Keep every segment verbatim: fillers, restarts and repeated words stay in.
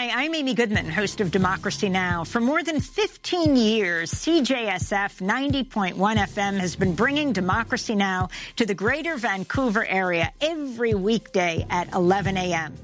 Hi, I'm Amy Goodman, host of Democracy Now! For more than fifteen years, C J S F ninety point one F M has been bringing Democracy Now! To the greater Vancouver area every weekday at eleven a m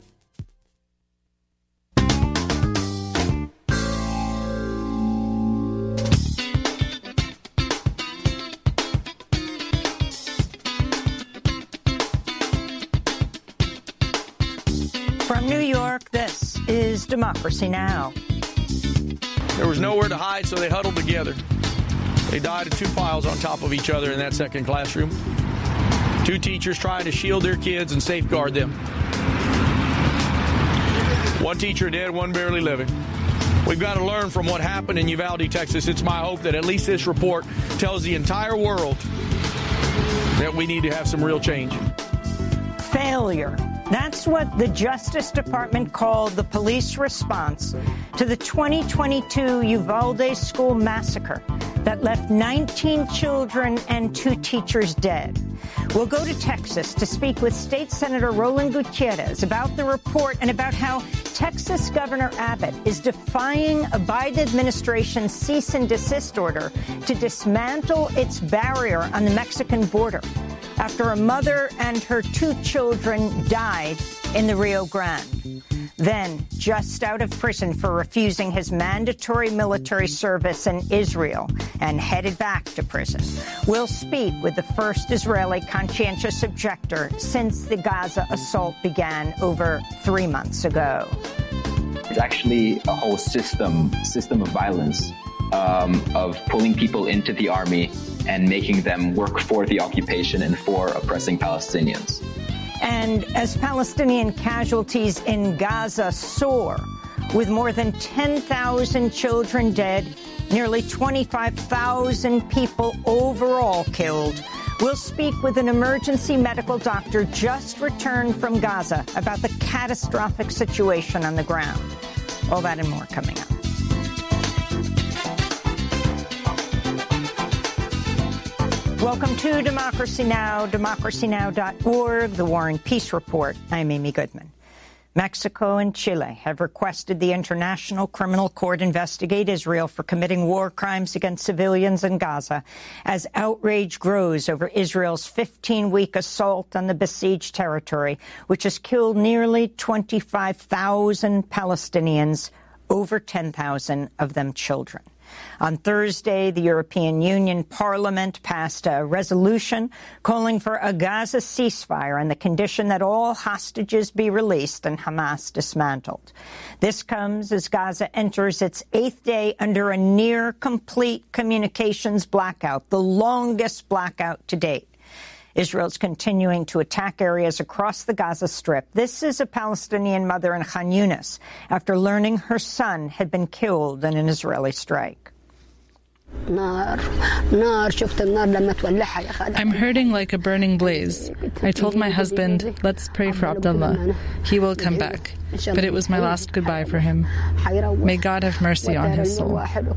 From New York, this is Democracy Now! There was nowhere to hide, so they huddled together. They died in two piles on top of each other in that second classroom. Two teachers trying to shield their kids and safeguard them. One teacher dead, one barely living. We've got to learn from what happened in Uvalde, Texas. It's my hope that at least this report tells the entire world that we need to have some real change. Failure. That's what the Justice Department called the police response to the twenty twenty-two Uvalde school massacre that left nineteen children and two teachers dead. We'll go to Texas to speak with State Senator Roland Gutierrez about the report and about how Texas Governor Abbott is defying a Biden administration cease and desist order to dismantle its barrier on the Mexican border after a mother and her two children died in the Rio Grande. Then, just out of prison for refusing his mandatory military service in Israel and headed back to prison, we'll speak with the first Israeli conscientious objector since the Gaza assault began over three months ago. It's actually a whole system, system of violence, um, of pulling people into the army and making them work for the occupation and for oppressing Palestinians. And as Palestinian casualties in Gaza soar, with more than ten thousand children dead, nearly twenty-five thousand people overall killed, we'll speak with an emergency medical doctor just returned from Gaza about the catastrophic situation on the ground. All that and more coming up. Welcome to Democracy Now!, democracy now dot org, the War and Peace Report. I'm Amy Goodman. Mexico and Chile have requested the International Criminal Court investigate Israel for committing war crimes against civilians in Gaza as outrage grows over Israel's fifteen-week assault on the besieged territory, which has killed nearly twenty-five thousand Palestinians, over ten thousand of them children. On Thursday, the European Union Parliament passed a resolution calling for a Gaza ceasefire on the condition that all hostages be released and Hamas dismantled. This comes as Gaza enters its eighth day under a near-complete communications blackout, the longest blackout to date. Israel's continuing to attack areas across the Gaza Strip. This is a Palestinian mother in Khan Yunis after learning her son had been killed in an Israeli strike. I'm hurting like a burning blaze. I told my husband, let's pray for Abdullah. He will come back. But it was my last goodbye for him. May God have mercy on his soul.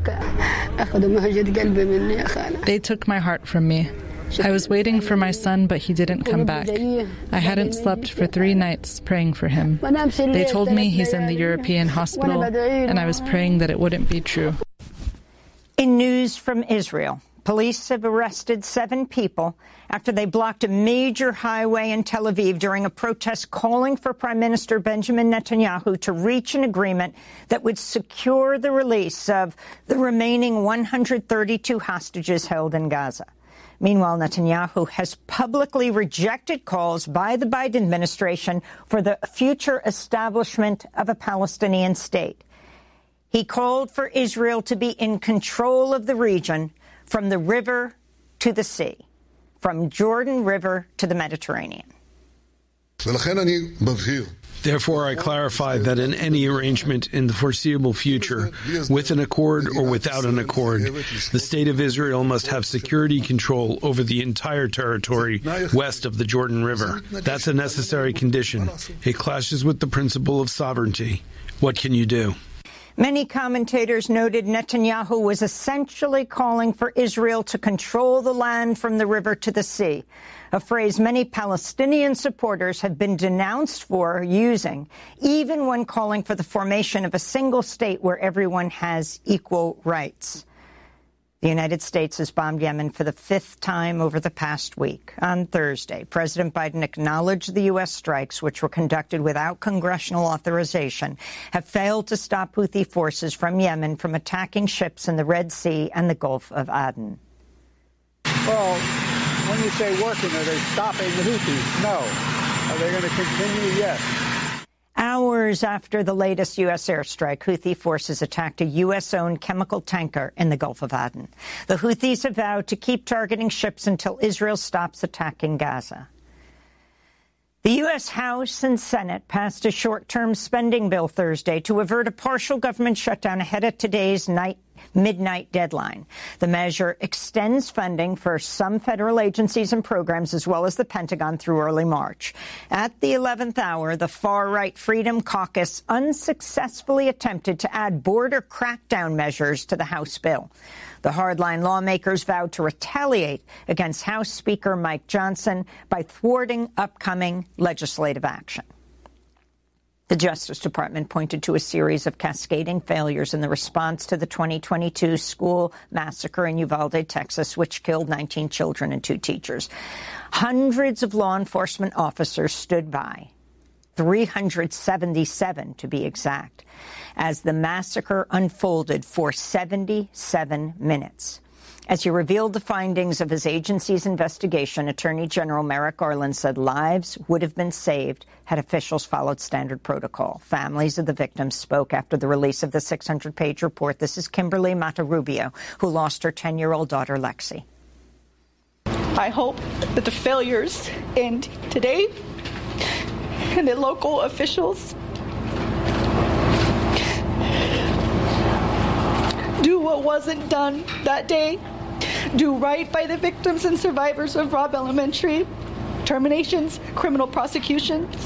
They took my heart from me. I was waiting for my son, but he didn't come back. I hadn't slept for three nights praying for him. They told me he's in the European hospital, and I was praying that it wouldn't be true. In news from Israel, police have arrested seven people after they blocked a major highway in Tel Aviv during a protest calling for Prime Minister Benjamin Netanyahu to reach an agreement that would secure the release of the remaining one hundred thirty-two hostages held in Gaza. Meanwhile, Netanyahu has publicly rejected calls by the Biden administration for the future establishment of a Palestinian state. He called for Israel to be in control of the region from the river to the sea, from Jordan River to the Mediterranean. Therefore, I clarify that in any arrangement in the foreseeable future, with an accord or without an accord, the State of Israel must have security control over the entire territory west of the Jordan River. That's a necessary condition. It clashes with the principle of sovereignty. What can you do? Many commentators noted Netanyahu was essentially calling for Israel to control the land from the river to the sea, a phrase many Palestinian supporters have been denounced for using, even when calling for the formation of a single state where everyone has equal rights. The United States has bombed Yemen for the fifth time over the past week. On Thursday, President Biden acknowledged the U S strikes, which were conducted without congressional authorization, have failed to stop Houthi forces from Yemen from attacking ships in the Red Sea and the Gulf of Aden. Well, when you say working, are they stopping the Houthis? No. Are they going to continue? Yes. Hours after the latest U S airstrike, Houthi forces attacked a U S-owned chemical tanker in the Gulf of Aden. The Houthis have vowed to keep targeting ships until Israel stops attacking Gaza. The U S House and Senate passed a short-term spending bill Thursday to avert a partial government shutdown ahead of today's night midnight deadline. The measure extends funding for some federal agencies and programs, as well as the Pentagon, through early March. At the eleventh hour, the far-right Freedom Caucus unsuccessfully attempted to add border crackdown measures to the House bill. The hardline lawmakers vowed to retaliate against House Speaker Mike Johnson by thwarting upcoming legislative action. The Justice Department pointed to a series of cascading failures in the response to the twenty twenty-two school massacre in Uvalde, Texas, which killed nineteen children and two teachers. Hundreds of law enforcement officers stood by, three hundred seventy-seven to be exact, as the massacre unfolded for seventy-seven minutes. As he revealed the findings of his agency's investigation, Attorney General Merrick Garland said lives would have been saved had officials followed standard protocol. Families of the victims spoke after the release of the six hundred page report. This is Kimberly Mata-Rubio, who lost her ten-year-old daughter, Lexi. I hope that the failures end today and that local officials do what wasn't done that day, do right by the victims and survivors of Robb Elementary, terminations, criminal prosecutions.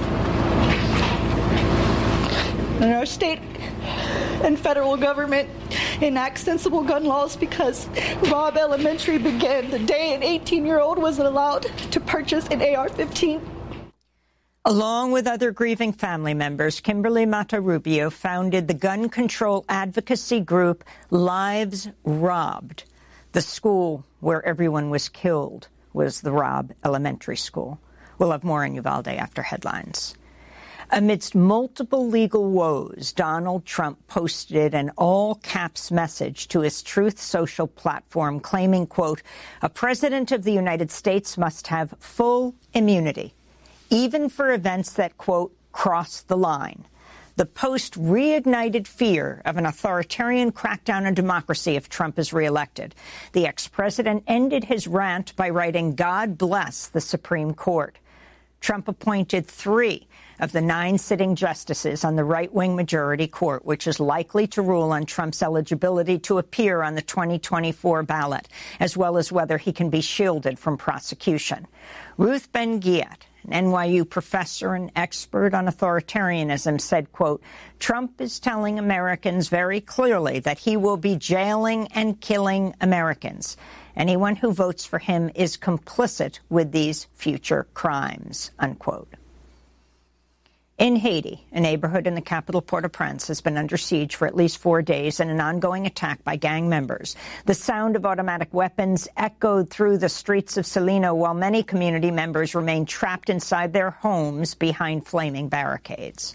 And our state and federal government enact sensible gun laws, because Robb Elementary began the day an eighteen-year-old was allowed to purchase an A R fifteen. Along with other grieving family members, Kimberly Mata-Rubio founded the gun control advocacy group Lives Robbed. The school where everyone was killed was the Robb Elementary School. We'll have more on Uvalde after headlines. Amidst multiple legal woes, Donald Trump posted an all-caps message to his Truth Social platform claiming, quote, "A president of the United States must have full immunity, even for events that, quote, cross the line." The post reignited fear of an authoritarian crackdown on democracy if Trump is reelected. The ex-president ended his rant by writing, "God bless the Supreme Court." Trump appointed three of the nine sitting justices on the right-wing majority court, which is likely to rule on Trump's eligibility to appear on the twenty twenty-four ballot, as well as whether he can be shielded from prosecution. Ruth Ben-Ghiat, an N Y U professor and expert on authoritarianism, said, quote, "Trump is telling Americans very clearly that he will be jailing and killing Americans. Anyone who votes for him is complicit with these future crimes," unquote. In Haiti, a neighborhood in the capital Port-au-Prince has been under siege for at least four days in an ongoing attack by gang members. The sound of automatic weapons echoed through the streets of Salino while many community members remain trapped inside their homes behind flaming barricades.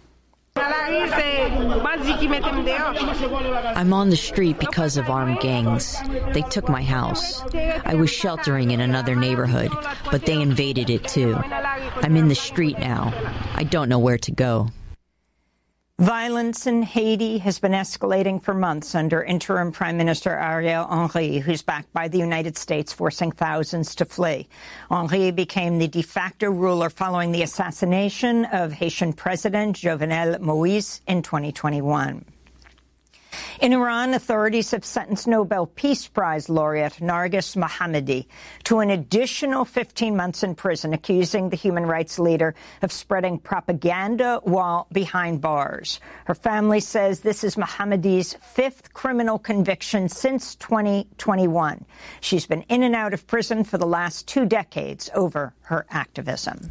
I'm on the street because of armed gangs. They took my house. I was sheltering in another neighborhood, but they invaded it too. I'm in the street now. I don't know where to go. Violence in Haiti has been escalating for months under interim Prime Minister Ariel Henry, who's backed by the United States, forcing thousands to flee. Henry became the de facto ruler following the assassination of Haitian President Jovenel Moïse in twenty twenty-one. In Iran, authorities have sentenced Nobel Peace Prize laureate Narges Mohammadi to an additional fifteen months in prison, accusing the human rights leader of spreading propaganda while behind bars. Her family says this is Mohammadi's fifth criminal conviction since twenty twenty-one. She's been in and out of prison for the last two decades over her activism.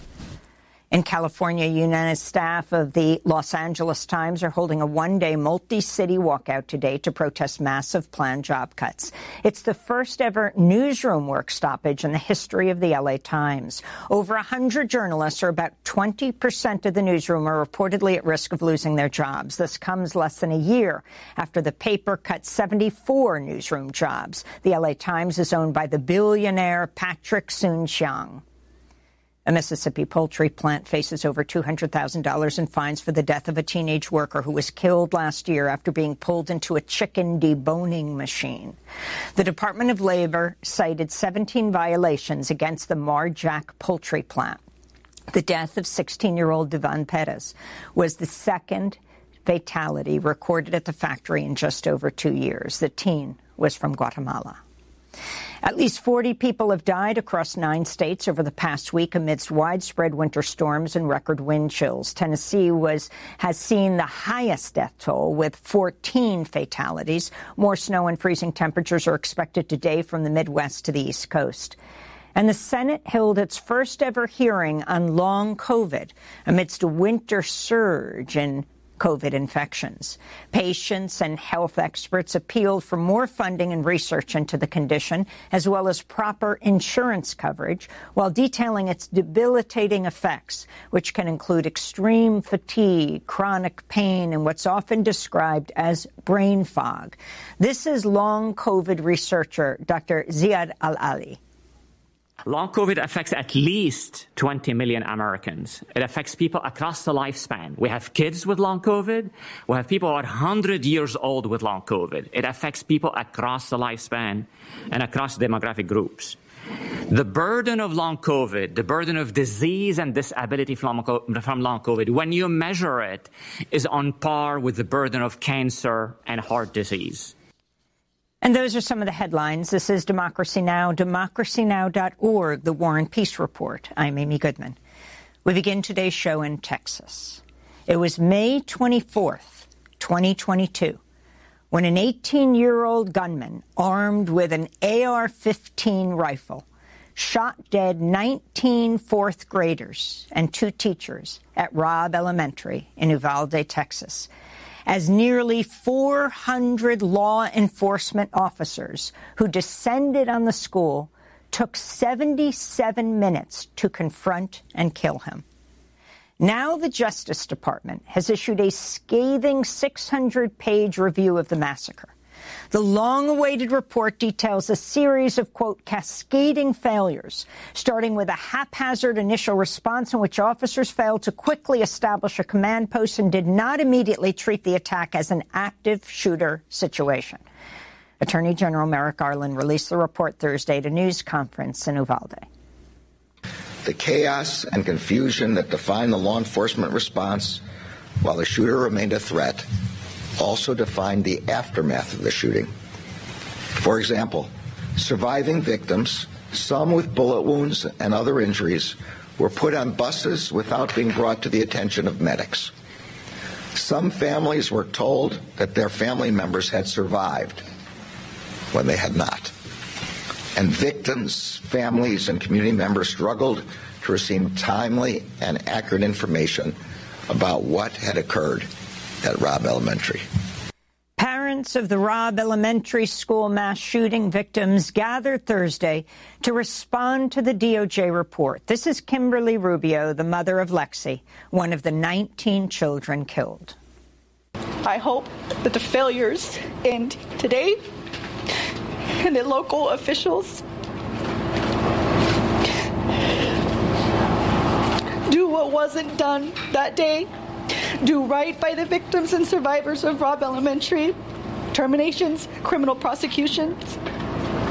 In California, union staff of the Los Angeles Times are holding a one-day multi-city walkout today to protest massive planned job cuts. It's the first ever newsroom work stoppage in the history of the L A Times. Over one hundred journalists, or about twenty percent of the newsroom, are reportedly at risk of losing their jobs. This comes less than a year after the paper cut seventy-four newsroom jobs. The L A Times is owned by the billionaire Patrick Soon-Shiong. A Mississippi poultry plant faces over two hundred thousand dollars in fines for the death of a teenage worker who was killed last year after being pulled into a chicken deboning machine. The Department of Labor cited seventeen violations against the Mar-Jac poultry plant. The death of sixteen-year-old Devon Perez was the second fatality recorded at the factory in just over two years. The teen was from Guatemala. At least forty people have died across nine states over the past week amidst widespread winter storms and record wind chills. Tennessee was has seen the highest death toll with fourteen fatalities. More snow and freezing temperatures are expected today from the Midwest to the East Coast. And the Senate held its first ever hearing on long COVID amidst a winter surge in COVID infections. Patients and health experts appealed for more funding and research into the condition, as well as proper insurance coverage, while detailing its debilitating effects, which can include extreme fatigue, chronic pain, and what's often described as brain fog. This is long COVID researcher Doctor Ziad Al-Ali. Long COVID affects at least twenty million Americans. It affects people across the lifespan. We have kids with long COVID. We have people who are one hundred years old with long COVID. It affects people across the lifespan and across demographic groups. The burden of long COVID, the burden of disease and disability from, from long COVID, when you measure it, is on par with the burden of cancer and heart disease. And those are some of the headlines. This is Democracy Now!, democracy now dot org, the War and Peace Report. I'm Amy Goodman. We begin today's show in Texas. It was May twenty-fourth, twenty twenty-two, when an eighteen-year-old gunman armed with an A R fifteen rifle shot dead nineteen fourth graders and two teachers at Robb Elementary in Uvalde, Texas, as nearly four hundred law enforcement officers who descended on the school took seventy-seven minutes to confront and kill him. Now the Justice Department has issued a scathing six hundred page review of the massacre. The long-awaited report details a series of, quote, cascading failures, starting with a haphazard initial response in which officers failed to quickly establish a command post and did not immediately treat the attack as an active shooter situation. Attorney General Merrick Garland released the report Thursday at a news conference in Uvalde. The chaos and confusion that defined the law enforcement response while the shooter remained a threat also defined the aftermath of the shooting. For example, surviving victims, some with bullet wounds and other injuries, were put on buses without being brought to the attention of medics. Some families were told that their family members had survived when they had not. And victims, families, and community members struggled to receive timely and accurate information about what had occurred at Robb Elementary. Parents of the Robb Elementary School mass shooting victims gathered Thursday to respond to the D O J report. This is Kimberly Rubio, the mother of Lexi, one of the nineteen children killed. I hope that the failures end today and that local officials do what wasn't done that day. Do right by the victims and survivors of Robb Elementary, terminations, criminal prosecutions.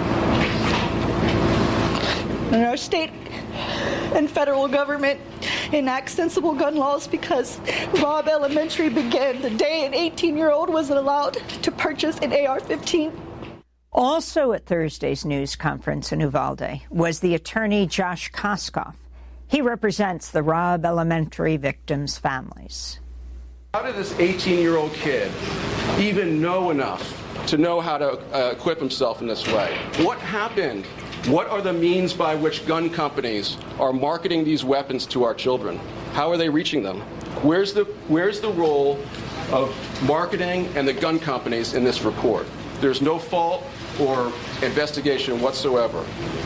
And our state and federal government enact sensible gun laws because Robb Elementary began the day an eighteen-year-old wasn't allowed to purchase an A R fifteen. Also at Thursday's news conference in Uvalde was the attorney Josh Koskoff. He represents the Robb Elementary victims' families. How did this eighteen-year-old kid even know enough to know how to uh, equip himself in this way? What happened? What are the means by which gun companies are marketing these weapons to our children? How are they reaching them? Where's the, where's the role of marketing and the gun companies in this report? There's no fault or investigation whatsoever.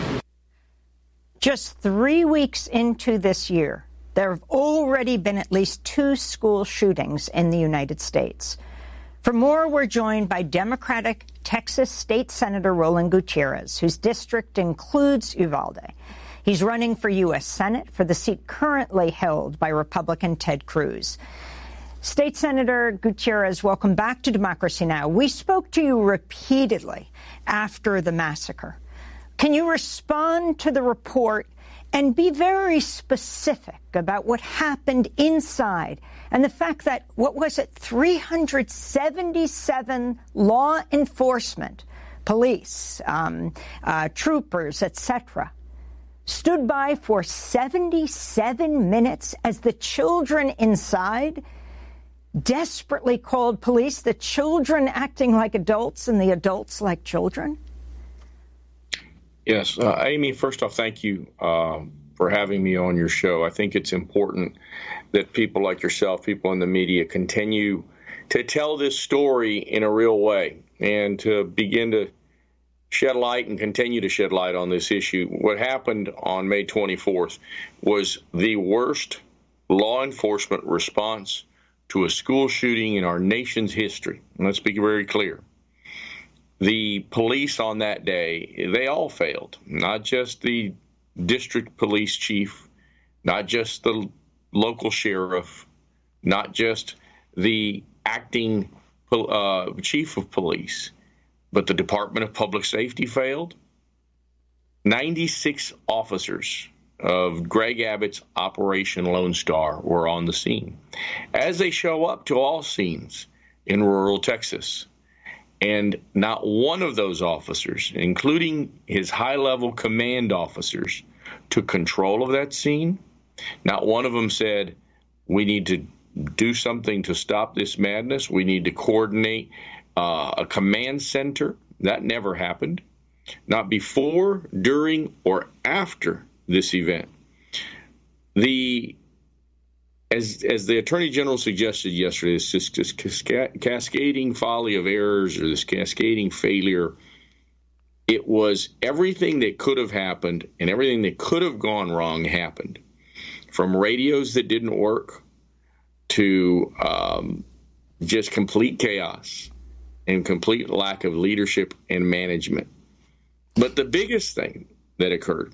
Just three weeks into this year, there have already been at least two school shootings in the United States. For more, we're joined by Democratic Texas State Senator Roland Gutierrez, whose district includes Uvalde. He's running for U S Senate for the seat currently held by Republican Ted Cruz. State Senator Gutierrez, welcome back to Democracy Now! We spoke to you repeatedly after the massacre. Can you respond to the report and be very specific about what happened inside and the fact that, what was it, three hundred seventy-seven law enforcement, police, um, uh, troopers, et cetera, stood by for seventy-seven minutes as the children inside desperately called police, the children acting like adults and the adults like children? Yes. Uh, Amy, first off, thank you um, for having me on your show. I think it's important that people like yourself, people in the media, continue to tell this story in a real way and to begin to shed light and continue to shed light on this issue. What happened on May twenty-fourth was the worst law enforcement response to a school shooting in our nation's history. And let's be very clear. The police on that day, they all failed, not just the district police chief, not just the local sheriff, not just the acting uh, chief of police, but the Department of Public Safety failed. ninety-six officers of Greg Abbott's Operation Lone Star were on the scene, as they show up to all scenes in rural Texas. And not one of those officers, including his high-level command officers, took control of that scene. Not one of them said, we need to do something to stop this madness. We need to coordinate uh, a command center. That never happened. Not before, during, or after this event. The As as the Attorney General suggested yesterday, this, this, this cascading folly of errors or this cascading failure, it was everything that could have happened and everything that could have gone wrong happened. From radios that didn't work to um, just complete chaos and complete lack of leadership and management. But the biggest thing that occurred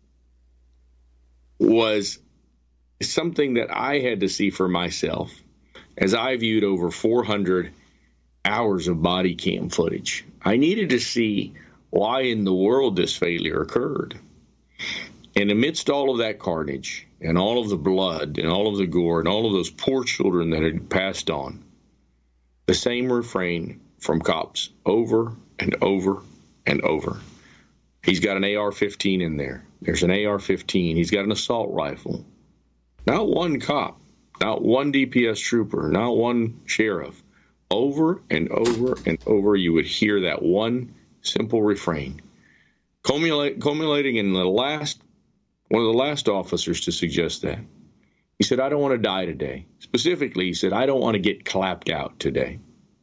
was something that I had to see for myself as I viewed over four hundred hours of body cam footage. I needed to see why in the world this failure occurred. And amidst all of that carnage and all of the blood and all of the gore and all of those poor children that had passed on, the same refrain from cops over and over and over. He's got an A R fifteen in there. There's an A R fifteen. He's got an assault rifle. Not one cop, not one D P S trooper, not one sheriff. Over and over and over, you would hear that one simple refrain, culminate, culminating in the last, one of the last officers to suggest that. He said, I don't want to die today. Specifically, he said, I don't want to get clapped out today.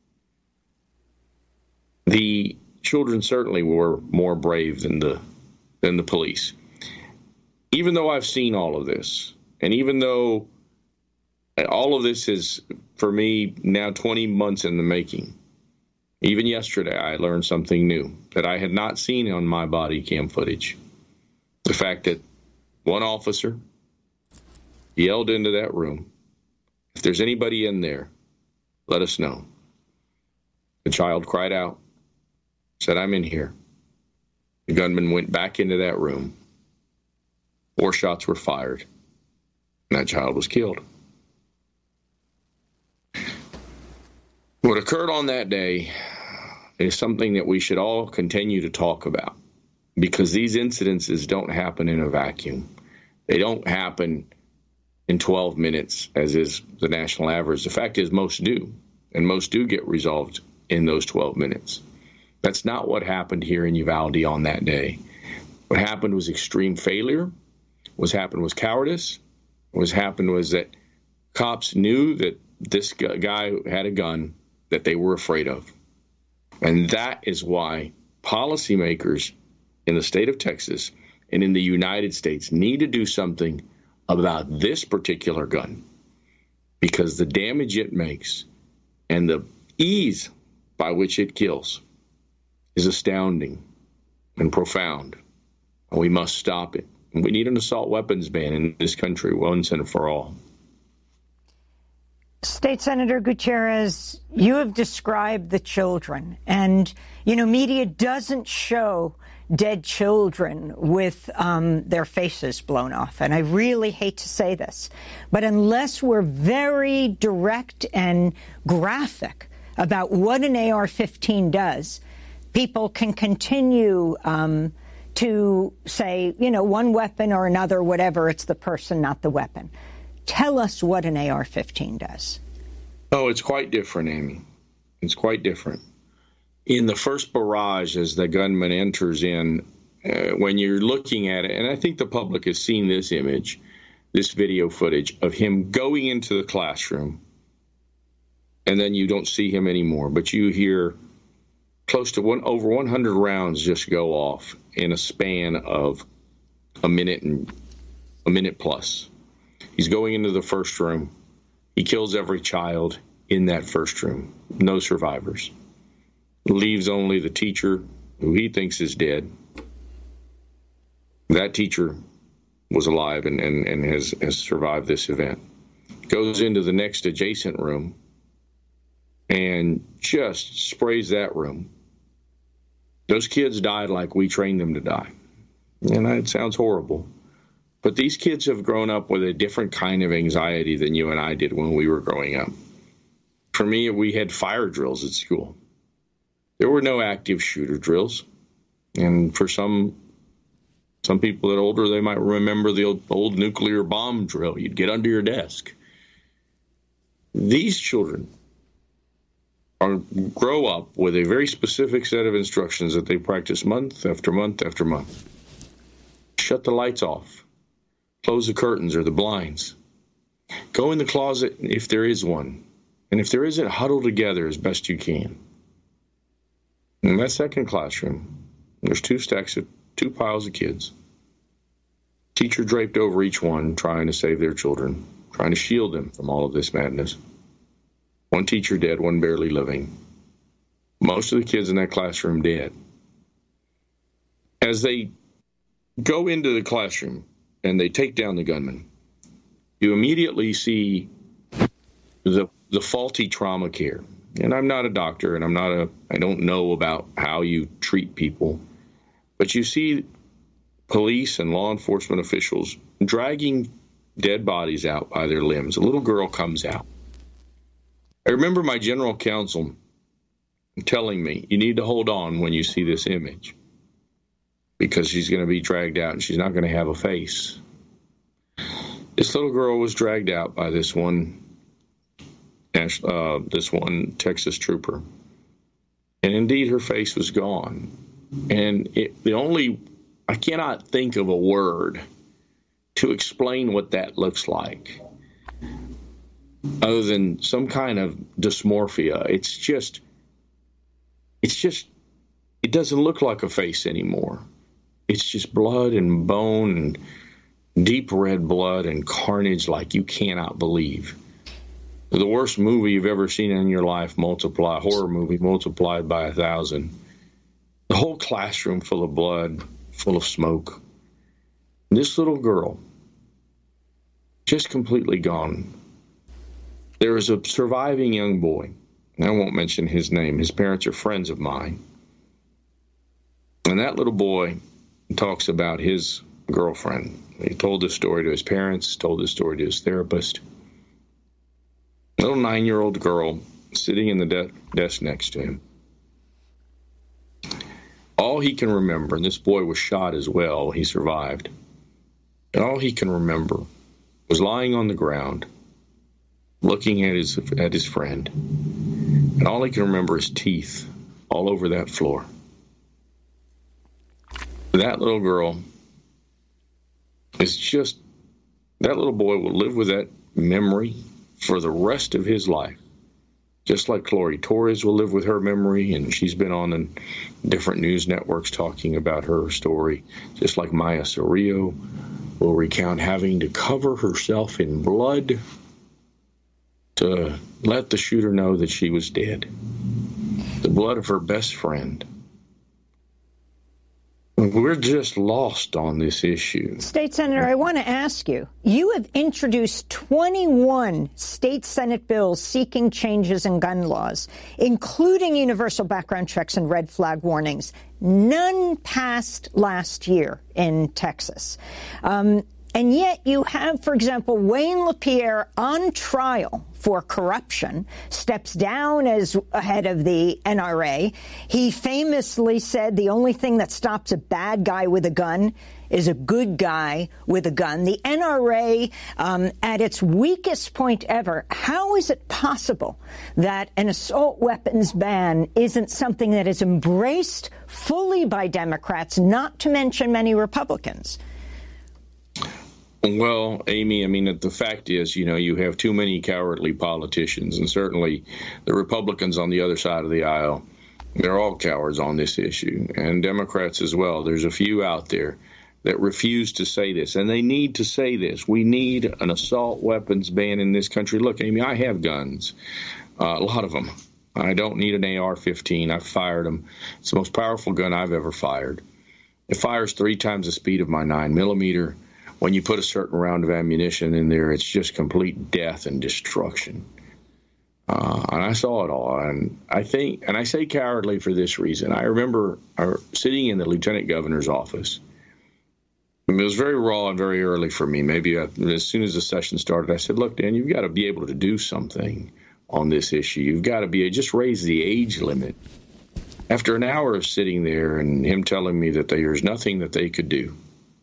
The children certainly were more brave than the than the police. Even though I've seen all of this, and even though all of this is, for me, now twenty months in the making, even yesterday I learned something new that I had not seen on my body cam footage. The fact that one officer yelled into that room, if there's anybody in there, let us know. The child cried out, said, I'm in here. The gunman went back into that room. Four shots were fired. That child was killed. What occurred on that day is something that we should all continue to talk about, because these incidences don't happen in a vacuum. They don't happen in twelve minutes, as is the national average. The fact is most do, and most do get resolved in those twelve minutes. That's not what happened here in Uvalde on that day. What happened was extreme failure. What happened was cowardice. What happened was that cops knew that this guy had a gun that they were afraid of. And that is why policymakers in the state of Texas and in the United States need to do something about this particular gun, because the damage it makes and the ease by which it kills is astounding and profound. And we must stop it. And we need an assault weapons ban in this country once and for all. State Senator Gutierrez, you have described the children, and, you know, media doesn't show dead children with um, their faces blown off. And I really hate to say this, but unless we're very direct and graphic about what an A R fifteen does, people can continue um, to say, you know, one weapon or another, whatever, it's the person, not the weapon. Tell us what an A R fifteen does. Oh, it's quite different, Amy. It's quite different. In the first barrage, as the gunman enters in, uh, when you're looking at it, and I think the public has seen this image, this video footage of him going into the classroom, and then you don't see him anymore, but you hear close to one over one hundred rounds just go off in a span of a minute and a minute plus. He's going into the first room. He kills every child in that first room. No survivors. Leaves only the teacher, who he thinks is dead. That teacher was alive and, and, and has, has survived this event. Goes into the next adjacent room and just sprays that room. Those kids died like we trained them to die. And it sounds horrible. But these kids have grown up with a different kind of anxiety than you and I did when we were growing up. For me, we had fire drills at school. There were no active shooter drills. And for some some people that are older, they might remember the old, old nuclear bomb drill. You'd get under your desk. These children are, grow up with a very specific set of instructions that they practice month after month after month. Shut the lights off. Close the curtains or the blinds. Go in the closet if there is one. And if there isn't, huddle together as best you can. In that second classroom, there's two stacks of two piles of kids. Teacher draped over each one, trying to save their children, trying to shield them from all of this madness. One teacher dead, one barely living. Most of the kids in that classroom dead. As they go into the classroom and they take down the gunman, you immediately see the the faulty trauma care. And I'm not a doctor, and I'm not a, I don't know about how you treat people, but you see police and law enforcement officials dragging dead bodies out by their limbs. A little girl comes out. I remember my general counsel telling me, you need to hold on when you see this image, because she's going to be dragged out and she's not going to have a face. This little girl was dragged out by this one Uh, this one Texas trooper. And indeed, her face was gone. And it, the only, I cannot think of a word to explain what that looks like, other than some kind of dysmorphia. It's just, it's just, it doesn't look like a face anymore. It's just blood and bone and deep red blood and carnage like you cannot believe. The worst movie you've ever seen in your life, multiply, horror movie multiplied by a thousand. The whole classroom full of blood, full of smoke. And this little girl, just completely gone. There is a surviving young boy, and I won't mention his name. His parents are friends of mine. And that little boy talks about his girlfriend. He told this story to his parents, told this story to his therapist. A little nine-year-old girl sitting in the de- desk next to him. All he can remember, and this boy was shot as well, he survived, and all he can remember was lying on the ground, looking at his at his friend, and all he can remember is teeth all over that floor. That little girl is just, that little boy will live with that memory for the rest of his life. Just like Gloria Torres will live with her memory, and she's been on the different news networks talking about her story. Just like Maya Sorillo will recount having to cover herself in blood to let the shooter know that she was dead. The blood of her best friend. We're just lost on this issue. State Senator, I want to ask you, you have introduced twenty-one state Senate bills seeking changes in gun laws, including universal background checks and red flag warnings. None passed last year in Texas. Um, and yet you have, for example, Wayne LaPierre on trial for corruption, steps down as head of the N R A. He famously said the only thing that stops a bad guy with a gun is a good guy with a gun. The N R A, um, at its weakest point ever, how is it possible that an assault weapons ban isn't something that is embraced fully by Democrats, not to mention many Republicans? Well, Amy, I mean, the fact is, you know, you have too many cowardly politicians, and certainly the Republicans on the other side of the aisle, they're all cowards on this issue, and Democrats as well. There's a few out there that refuse to say this, and they need to say this. We need an assault weapons ban in this country. Look, Amy, I have guns, uh, a lot of them. I don't need an A R fifteen. I've fired them. It's the most powerful gun I've ever fired. It fires three times the speed of my nine millimeter. When you put a certain round of ammunition in there, it's just complete death and destruction. Uh, and I saw it all. And I think, and I say cowardly for this reason. I remember uh, sitting in the lieutenant governor's office. It was very raw and very early for me. Maybe I, as soon as the session started, I said, look, Dan, you've got to be able to do something on this issue. You've got to be, just raise the age limit. After an hour of sitting there and him telling me that there's nothing that they could do,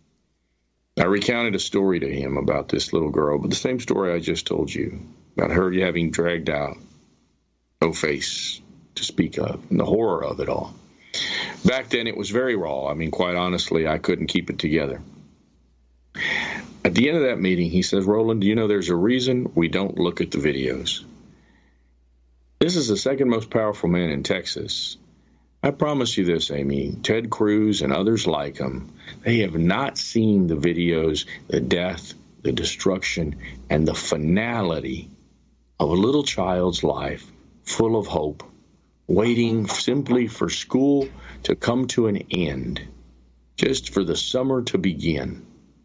I recounted a story to him about this little girl, but the same story I just told you, about her having dragged out, no face to speak of, and the horror of it all. Back then, it was very raw. I mean, quite honestly, I couldn't keep it together. At the end of that meeting, he says, Roland, do you know there's a reason we don't look at the videos? This is the second most powerful man in Texas. I promise you this, Amy, Ted Cruz and others like him, they have not seen the videos, the death, the destruction, and the finality of a little child's life full of hope, waiting simply for school to come to an end, just for the summer to begin.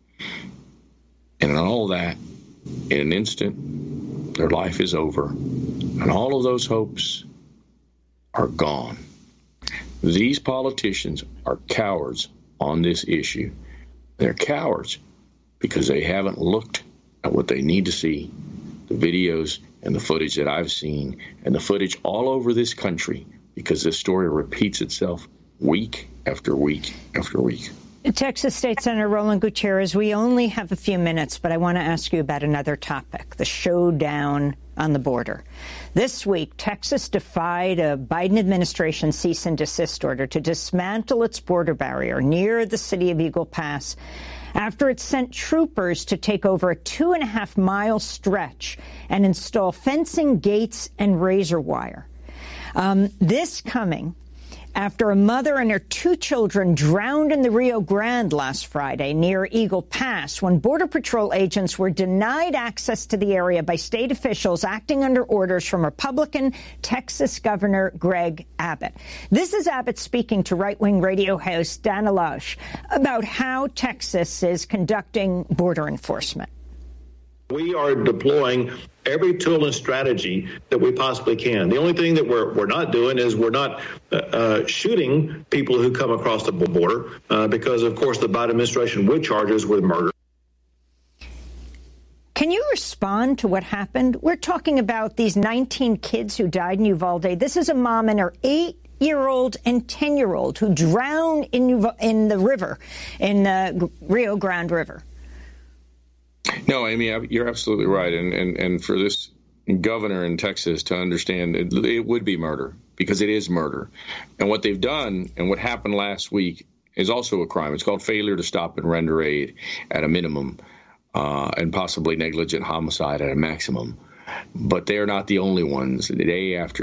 And all that, in an instant, their life is over, and all of those hopes are gone. These politicians are cowards on this issue. They're cowards because they haven't looked at what they need to see, the videos and the footage that I've seen, and the footage all over this country, because this story repeats itself week after week after week. Texas State Senator Roland Gutierrez, we only have a few minutes, but I want to ask you about another topic, the showdown on the border. This week, Texas defied a Biden administration cease and desist order to dismantle its border barrier near the city of Eagle Pass after it sent troopers to take over a two and a half mile stretch and install fencing, gates, and razor wire. Um, this coming after a mother and her two children drowned in the Rio Grande last Friday near Eagle Pass when Border Patrol agents were denied access to the area by state officials acting under orders from Republican Texas Governor Greg Abbott. This is Abbott speaking to right-wing radio host Dana Loesch about how Texas is conducting border enforcement. We are deploying every tool and strategy that we possibly can. The only thing that we're we're not doing is we're not uh, uh, shooting people who come across the border uh, because, of course, the Biden administration would charge us with murder. Can you respond to what happened? We're talking about these nineteen kids who died in Uvalde. This is a mom and her eight-year-old and ten-year-old who drowned in in the river, in the Rio Grande River. No, Amy, you're absolutely right. And, and, and for this governor in Texas to understand it, it would be murder because it is murder. And what they've done and what happened last week is also a crime. It's called failure to stop and render aid at a minimum uh, and possibly negligent homicide at a maximum. But they're not the only ones. Day after